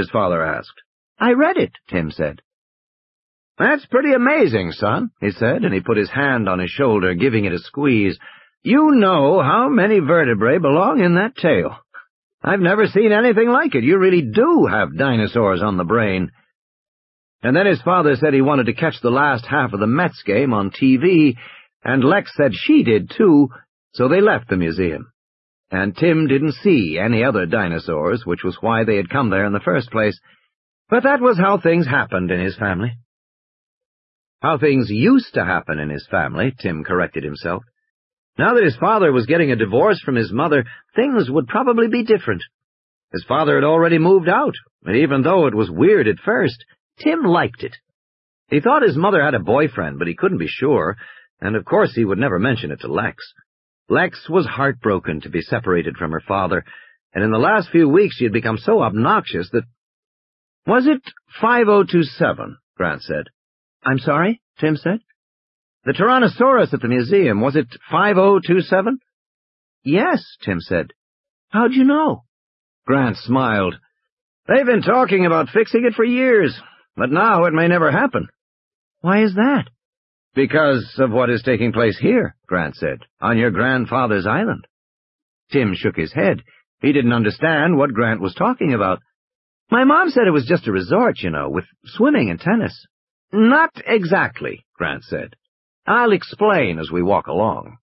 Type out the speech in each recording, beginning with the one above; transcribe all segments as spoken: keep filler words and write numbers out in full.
his father asked. "I read it," Tim said. "That's pretty amazing, son," he said, and he put his hand on his shoulder, giving it a squeeze. "You know how many vertebrae belong in that tail. I've never seen anything like it. You really do have dinosaurs on the brain." And then his father said he wanted to catch the last half of the Mets game on T V, and Lex said she did too, so they left the museum. And Tim didn't see any other dinosaurs, which was why they had come there in the first place. But that was how things happened in his family. How things used to happen in his family, Tim corrected himself. Now that his father was getting a divorce from his mother, things would probably be different. His father had already moved out, and even though it was weird at first, Tim liked it. He thought his mother had a boyfriend, but he couldn't be sure, and of course he would never mention it to Lex. Lex was heartbroken to be separated from her father, and in the last few weeks she had become so obnoxious that— "Was it five oh two seven, Grant said. "I'm sorry?" Tim said. "The Tyrannosaurus at the museum, was it five oh two seven? "Yes," Tim said. "How'd you know?" Grant smiled. "They've been talking about fixing it for years, but now it may never happen." "Why is that?" "Because of what is taking place here," Grant said, "on your grandfather's island." Tim shook his head. He didn't understand what Grant was talking about. "My mom said it was just a resort, you know, with swimming and tennis." "Not exactly," Grant said. "I'll explain as we walk along."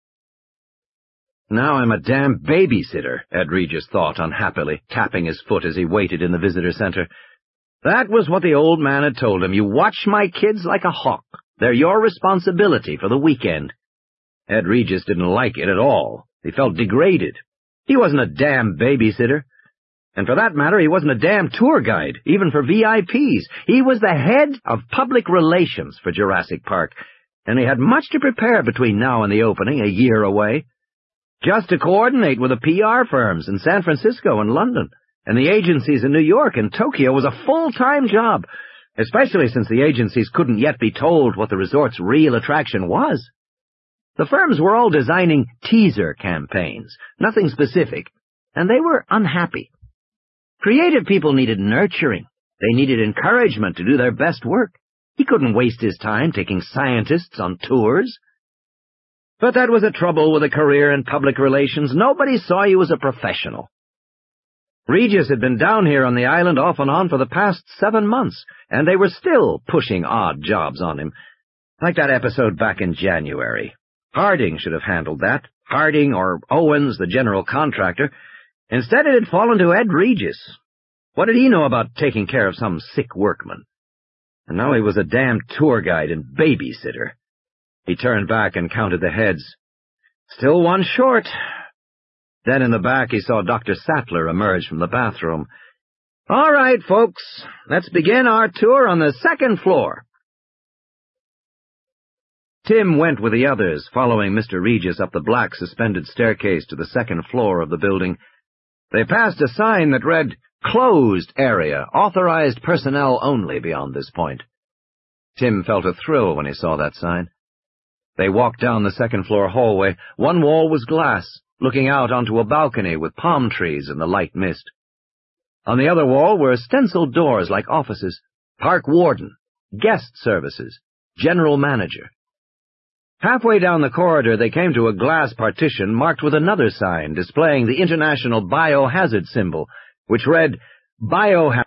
"Now I'm a damn babysitter," Ed Regis thought unhappily, tapping his foot as he waited in the visitor center. That was what the old man had told him. "You watch my kids like a hawk. They're your responsibility for the weekend." Ed Regis didn't like it at all. He felt degraded. He wasn't a damn babysitter. And for that matter, he wasn't a damn tour guide, even for V I Ps. He was the head of public relations for Jurassic Park, and he had much to prepare between now and the opening, a year away. Just to coordinate with the P R firms in San Francisco and London, and the agencies in New York and Tokyo was a full-time job, especially since the agencies couldn't yet be told what the resort's real attraction was. The firms were all designing teaser campaigns, nothing specific, and they were unhappy. Creative people needed nurturing. They needed encouragement to do their best work. He couldn't waste his time taking scientists on tours. But that was the trouble with a career in public relations. Nobody saw you as a professional. Regis had been down here on the island off and on for the past seven months, and they were still pushing odd jobs on him, like that episode back in January. Harding should have handled that. Harding or Owens, the general contractor. Instead, it had fallen to Ed Regis. What did he know about taking care of some sick workman? And now he was a damn tour guide and babysitter. He turned back and counted the heads. Still one short. Then in the back he saw Doctor Sattler emerge from the bathroom. "All right, folks, let's begin our tour on the second floor." Tim went with the others, following Mister Regis up the black suspended staircase to the second floor of the building. They passed a sign that read, "Closed area, authorized personnel only beyond this point." Tim felt a thrill when he saw that sign. They walked down the second-floor hallway. One wall was glass, looking out onto a balcony with palm trees in the light mist. On the other wall were stenciled doors like offices, park warden, guest services, general manager. Halfway down the corridor, they came to a glass partition marked with another sign displaying the International Biohazard symbol, which read, Biohazard.